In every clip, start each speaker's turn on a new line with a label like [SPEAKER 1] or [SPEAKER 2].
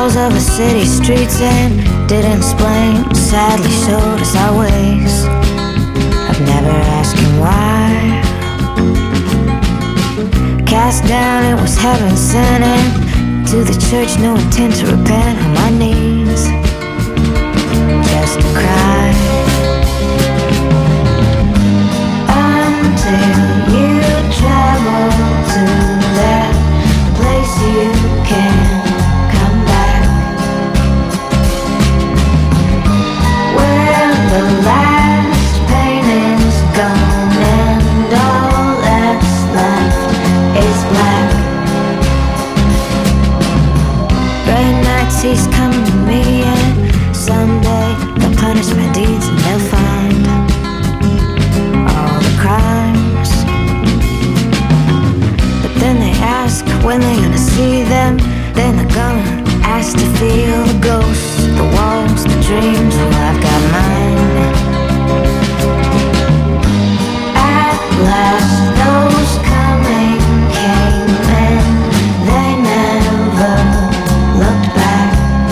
[SPEAKER 1] shadows of a city streets and didn't explain, sadly showed us our ways. I've never asked him why. Cast down, it was heaven sent, and to the church, no intent to repent. On my knees, just to cry. Until you travel to that place you can't come back, where the last pain is gone and all that's left is black. Great nights he's coming to me, and someday they'll punish my deeds and they'll find all the crimes. But then they ask when they're gonna see them. Then they're gonna ask to feel the ghosts, the walls, the dreams. Well, I've got mine. At last those coming came, and they never looked back.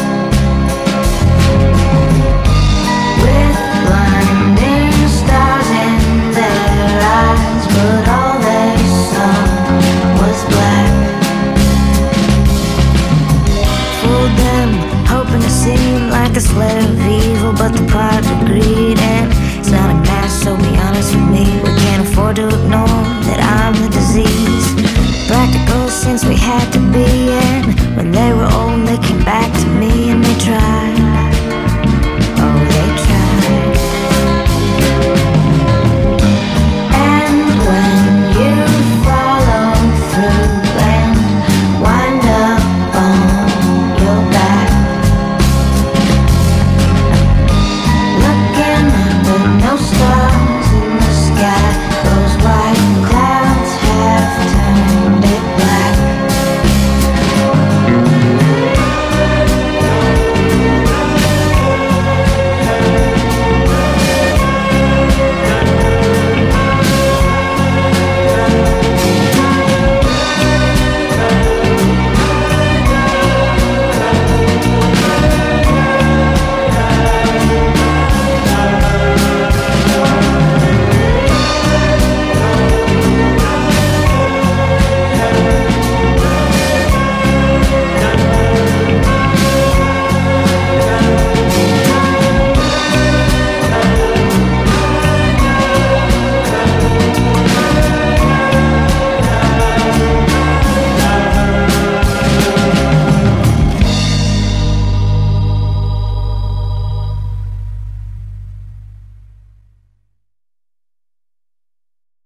[SPEAKER 1] With blinding stars in their eyes, but all they saw was black. Fooled them, hoping to seem like a slave of evil, but the pride of greed, and it's not a match, so be honest with me. We can't afford to ignore that